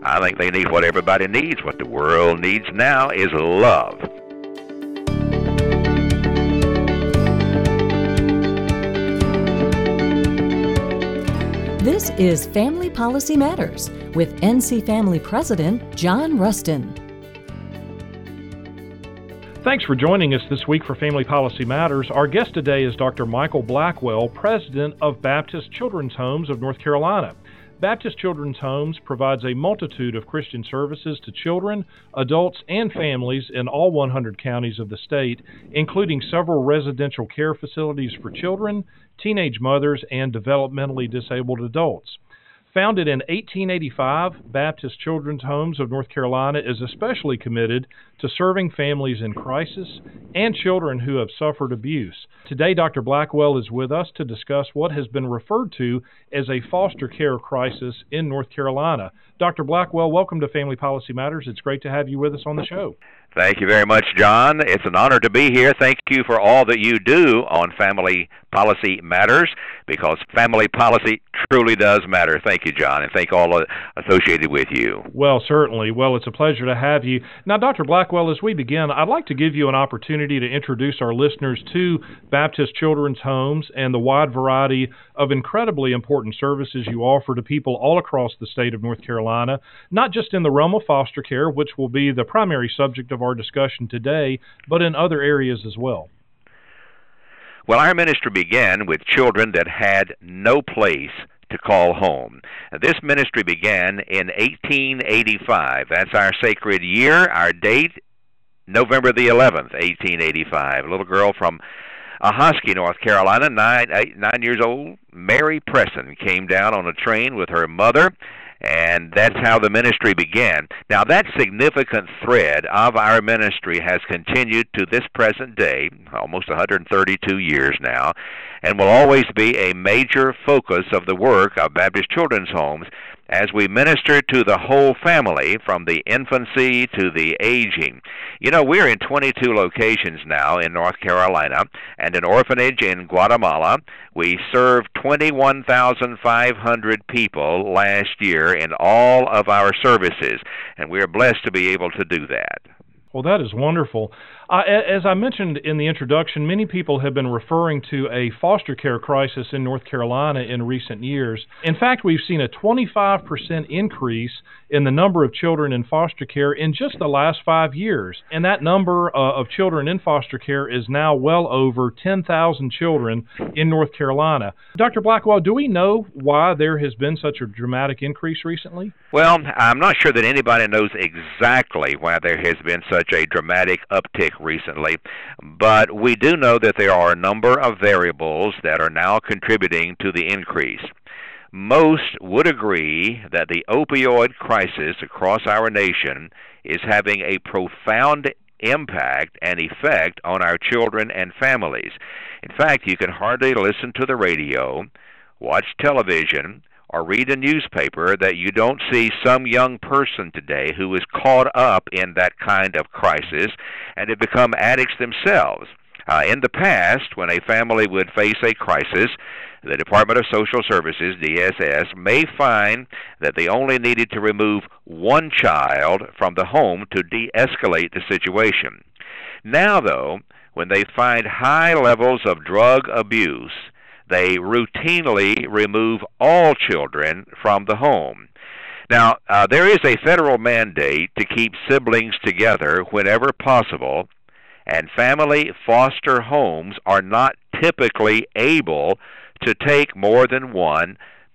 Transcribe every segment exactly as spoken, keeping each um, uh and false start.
I think they need what everybody needs. What the world needs now is love. This is Family Policy Matters with N C Family President John Rustin. Thanks for joining us this week for Family Policy Matters. Our guest today is Doctor Michael Blackwell, President of Baptist Children's Homes of North Carolina. Baptist Children's Homes provides a multitude of Christian services to children, adults, and families in all one hundred counties of the state, including several residential care facilities for children, teenage mothers, and developmentally disabled adults. Founded in eighteen eighty-five, Baptist Children's Homes of North Carolina is especially committed to serving families in crisis and children who have suffered abuse. Today, Doctor Blackwell is with us to discuss what has been referred to as a foster care crisis in North Carolina. Doctor Blackwell, welcome to Family Policy Matters. It's great to have you with us on the show. Thank you very much, John. It's an honor to be here. Thank you for all that you do on Family Policy Matters, because family policy truly does matter. Thank you, John, and thank all associated with you. Well, certainly. Well, it's a pleasure to have you. Now, Doctor Blackwell, as we begin, I'd like to give you an opportunity to introduce our listeners to Baptist Children's Homes and the wide variety of incredibly important services you offer to people all across the state of North Carolina, not just in the realm of foster care, which will be the primary subject of our discussion today, but in other areas as well. Well, our ministry began with children that had no place to call home. This ministry began in eighteen eighty-five. That's our sacred year. Our date, November the eleventh, eighteen eighty-five. A little girl from Ahoskie, North Carolina, nine, eight, nine years old, Mary Preston, came down on a train with her mother, and that's how the ministry began. Now, that significant thread of our ministry has continued to this present day, almost one hundred thirty-two years now, and will always be a major focus of the work of Baptist Children's Homes as we minister to the whole family from the infancy to the aging. You know, we're in twenty-two locations now in North Carolina and an orphanage in Guatemala. We served twenty-one thousand five hundred people last year in all of our services, and we are blessed to be able to do that. Well, that is wonderful. Uh, as I mentioned in the introduction, many people have been referring to a foster care crisis in North Carolina in recent years. In fact, we've seen a twenty-five percent increase in the number of children in foster care in just the last five years. And that number uh, of children in foster care is now well over ten thousand children in North Carolina. Doctor Blackwell, do we know why there has been such a dramatic increase recently? Well, I'm not sure that anybody knows exactly why there has been such a dramatic uptick recently, but we do know that there are a number of variables that are now contributing to the increase. Most would agree that the opioid crisis across our nation is having a profound impact and effect on our children and families. In fact, you can hardly listen to the radio, watch television, or read a newspaper that you don't see some young person today who is caught up in that kind of crisis and have become addicts themselves. Uh, in the past, when a family would face a crisis, the Department of Social Services, D S S, may find that they only needed to remove one child from the home to de-escalate the situation. Now, though, when they find high levels of drug abuse, they routinely remove all children from the home. Now, uh, there is a federal mandate to keep siblings together whenever possible, and family foster homes are not typically able to take more than one,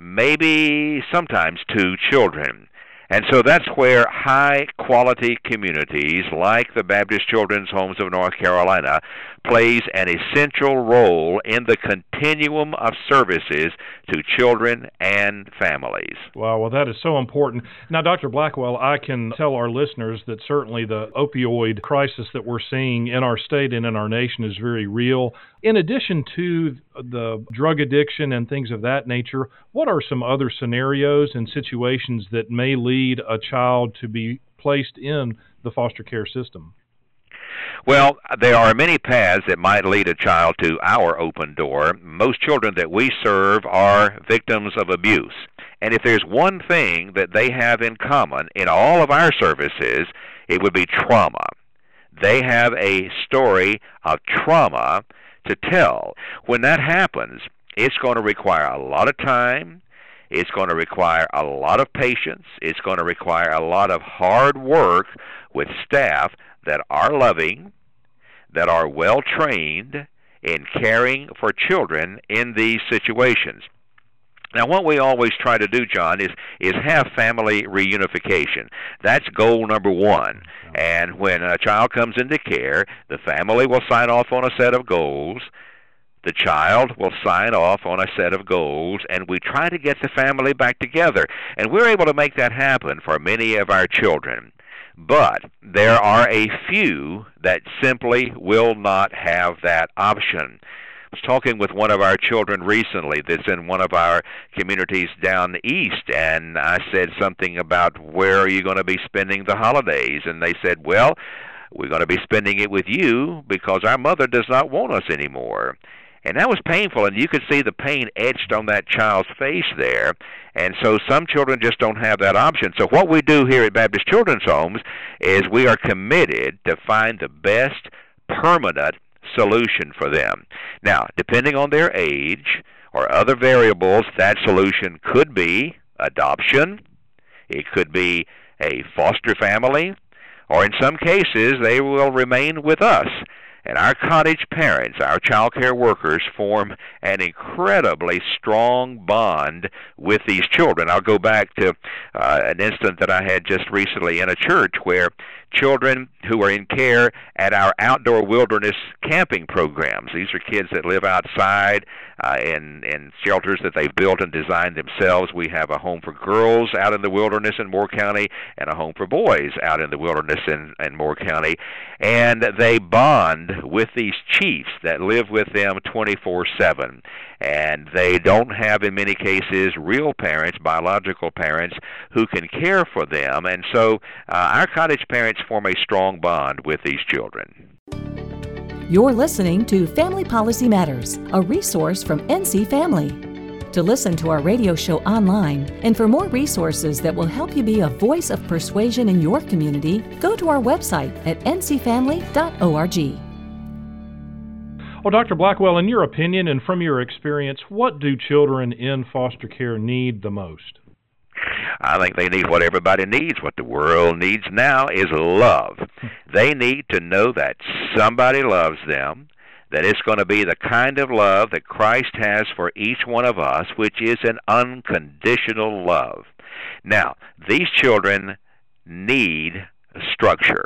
maybe sometimes two children. And so that's where high-quality communities like the Baptist Children's Homes of North Carolina plays an essential role in the continuum of services to children and families. Wow, well, that is so important. Now, Doctor Blackwell, I can tell our listeners that certainly the opioid crisis that we're seeing in our state and in our nation is very real. In addition to the drug addiction and things of that nature, what are some other scenarios and situations that may lead a child to be placed in the foster care system? Well, there are many paths that might lead a child to our open door. Most children that we serve are victims of abuse. And if there's one thing that they have in common in all of our services, it would be trauma. They have a story of trauma to tell. When that happens, it's going to require a lot of time. It's going to require a lot of patience. It's going to require a lot of hard work with staff that are loving, that are well-trained in caring for children in these situations. Now, what we always try to do, John, is is have family reunification. That's goal number one. And when a child comes into care, the family will sign off on a set of goals. The child will sign off on a set of goals, and we try to get the family back together. And we're able to make that happen for many of our children. But there are a few that simply will not have that option. I was talking with one of our children recently that's in one of our communities down east, and I said something about, where are you going to be spending the holidays? And they said, well, we're going to be spending it with you because our mother does not want us anymore. And that was painful, and you could see the pain etched on that child's face there. And so some children just don't have that option. So what we do here at Baptist Children's Homes is we are committed to find the best permanent solution for them. Now, depending on their age or other variables, that solution could be adoption, it could be a foster family, or in some cases they will remain with us. And our cottage parents, our child care workers, form an incredibly strong bond with these children. I'll go back to uh, an incident that I had just recently in a church where children who are in care at our outdoor wilderness camping programs. These are kids that live outside uh, in, in shelters that they've built and designed themselves. We have a home for girls out in the wilderness in Moore County and a home for boys out in the wilderness in, in Moore County. And they bond with these chiefs that live with them twenty-four seven. And they don't have, in many cases, real parents, biological parents, who can care for them. And so uh, our cottage parents form a strong bond with these children. You're listening to Family Policy Matters, a resource from N C Family. To listen to our radio show online and for more resources that will help you be a voice of persuasion in your community, go to our website at n c family dot org. Well, Doctor Blackwell, in your opinion and from your experience, what do children in foster care need the most? I think they need what everybody needs. What the world needs now is love. They need to know that somebody loves them, that it's going to be the kind of love that Christ has for each one of us, which is an unconditional love. Now, these children need structure.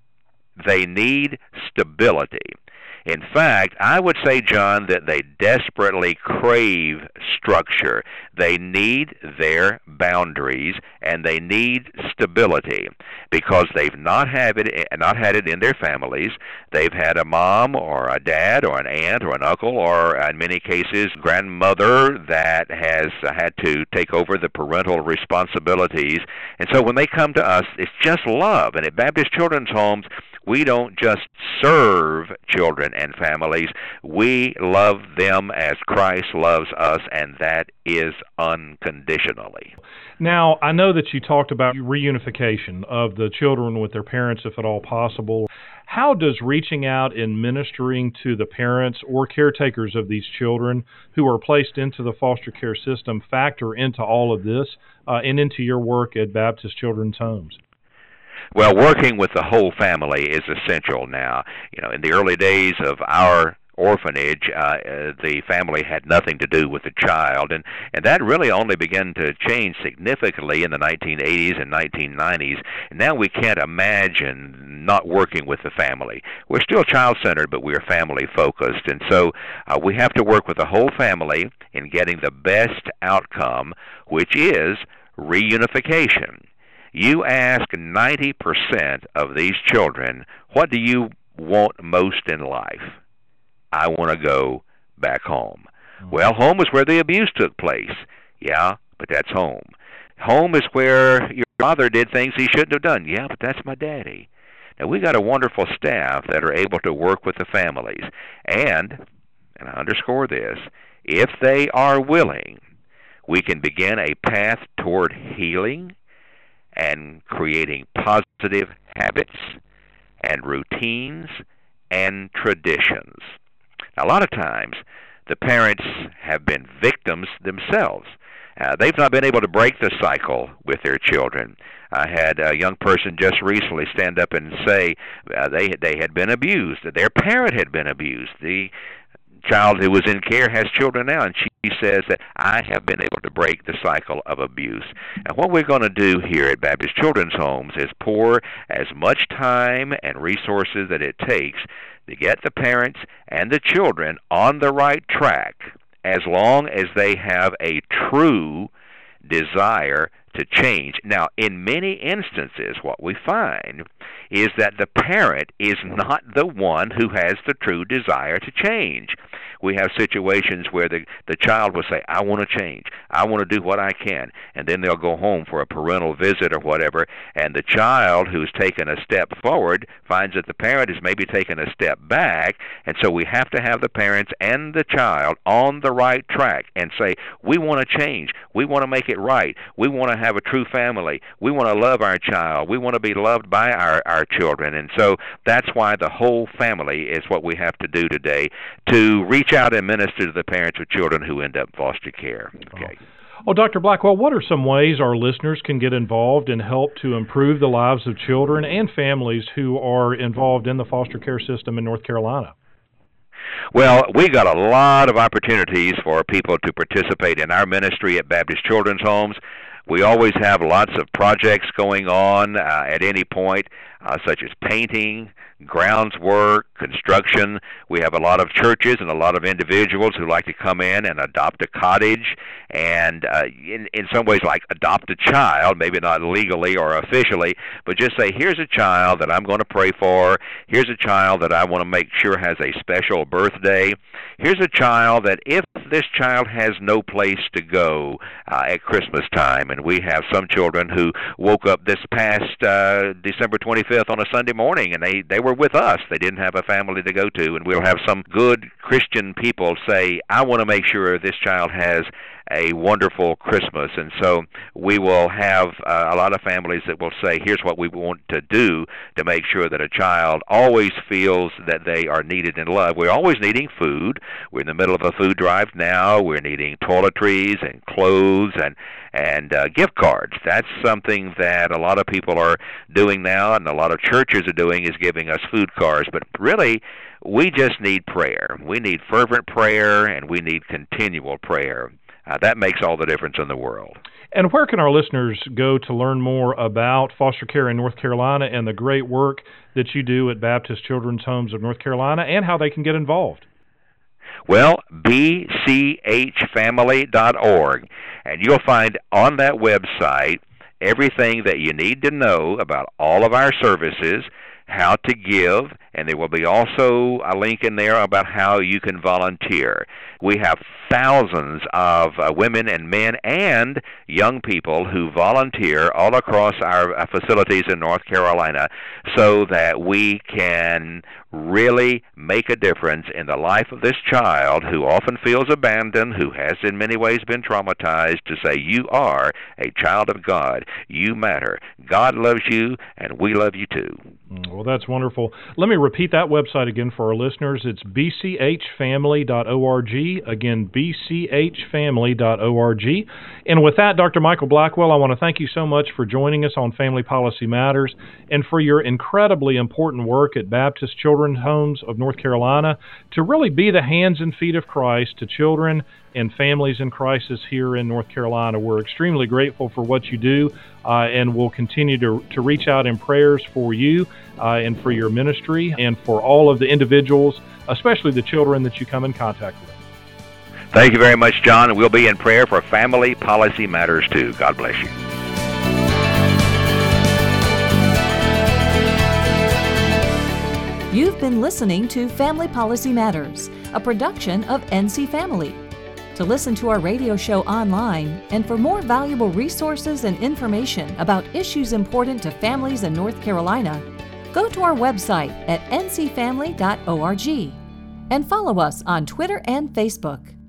They need stability. In fact, I would say, John, that they desperately crave structure. They need their boundaries, and they need stability because they've not have it, not had it in their families. They've had a mom or a dad or an aunt or an uncle or, in many cases, grandmother that has had to take over the parental responsibilities. And so when they come to us, it's just love. And at Baptist Children's Homes, we don't just serve children and families. We love them as Christ loves us, and that is unconditionally. Now, I know that you talked about reunification of the children with their parents, if at all possible. How does reaching out and ministering to the parents or caretakers of these children who are placed into the foster care system factor into all of this uh, and into your work at Baptist Children's Homes? Well, working with the whole family is essential now. You know, in the early days of our orphanage, uh, the family had nothing to do with the child, and, and that really only began to change significantly in the nineteen eighties and nineteen nineties. And now we can't imagine not working with the family. We're still child-centered, but we're family-focused, and so uh, we have to work with the whole family in getting the best outcome, which is reunification. You ask ninety percent of these children, what do you want most in life? I want to go back home. Mm-hmm. Well, home is where the abuse took place. Yeah, but that's home. Home is where your father did things he shouldn't have done. Yeah, but that's my daddy. Now, we got a wonderful staff that are able to work with the families. And, and I underscore this, if they are willing, we can begin a path toward healing and creating positive habits and routines and traditions. Now, a lot of times, the parents have been victims themselves. Uh, they've not been able to break the cycle with their children. I had a young person just recently stand up and say uh, they they had been abused. Their parent had been abused. The child who was in care has children now, and she says that I have been able to break the cycle of abuse. And what we're going to do here at Baptist Children's Homes is pour as much time and resources that it takes to get the parents and the children on the right track, as long as they have a true desire to change. Now, in many instances, what we find is that the parent is not the one who has the true desire to change. We have situations where the, the child will say, I want to change. I want to do what I can. And then they'll go home for a parental visit or whatever, and the child who's taken a step forward finds that the parent has maybe taken a step back, and so we have to have the parents and the child on the right track and say, we want to change. We want to make it right. We want to have a true family. We want to love our child. We want to be loved by our, our children. And so that's why the whole family is what we have to do today, to reach out and minister to the parents with children who end up in foster care. Okay. Well, Doctor Blackwell, what are some ways our listeners can get involved and help to improve the lives of children and families who are involved in the foster care system in North Carolina? Well, we got a lot of opportunities for people to participate in our ministry at Baptist Children's Homes. We always have lots of projects going on uh, at any point, uh, such as painting, grounds work, construction. We have a lot of churches and a lot of individuals who like to come in and adopt a cottage and uh, in, in some ways like adopt a child, maybe not legally or officially, but just say, here's a child that I'm going to pray for. Here's a child that I want to make sure has a special birthday. Here's a child that if this child has no place to go uh, at Christmas time, and we have some children who woke up this past uh, December twenty-fifth on a Sunday morning, and they, they were with us. They didn't have a family to go to, and we'll have some good Christian people say, I want to make sure this child has a wonderful Christmas. And so we will have uh, a lot of families that will say, here's what we want to do to make sure that a child always feels that they are needed and loved. We're always needing food. We're in the middle of a food drive now. We're needing toiletries and clothes and and uh, gift cards. That's something that a lot of people are doing now, and a lot of churches are doing, is giving us food cards. But really, we just need prayer. We need fervent prayer, and we need continual prayer. Uh, that makes all the difference in the world. And where can our listeners go to learn more about foster care in North Carolina and the great work that you do at Baptist Children's Homes of North Carolina, and how they can get involved? Well, b c h family dot org, and you'll find on that website everything that you need to know about all of our services, how to give, and there will be also a link in there about how you can volunteer. We have thousands of uh, women and men and young people who volunteer all across our uh, facilities in North Carolina so that we can really make a difference in the life of this child who often feels abandoned, who has in many ways been traumatized, to say, you are a child of God. You matter. God loves you, and we love you too. Well, that's wonderful. Let me repeat that website again for our listeners. It's b c h family dot org. Again, b c h family dot org. And with that, Doctor Michael Blackwell, I want to thank you so much for joining us on Family Policy Matters and for your incredibly important work at Baptist Children's Homes of North Carolina to really be the hands and feet of Christ to children and families in crisis here in North Carolina. We're extremely grateful for what you do, uh, and we'll continue to, to reach out in prayers for you uh, and for your ministry and for all of the individuals, especially the children that you come in contact with. Thank you very much, John, and we'll be in prayer for Family Policy Matters too. God bless you. You've been listening to Family Policy Matters, a production of N C Family. To listen to our radio show online and for more valuable resources and information about issues important to families in North Carolina, go to our website at n c family dot org and follow us on Twitter and Facebook.